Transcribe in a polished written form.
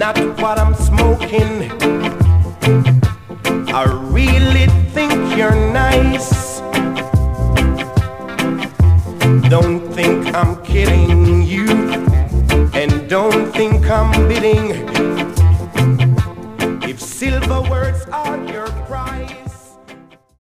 not what I'm smoking. I really think you're nice. Don't think I'm kidding you, and don't think I'm bidding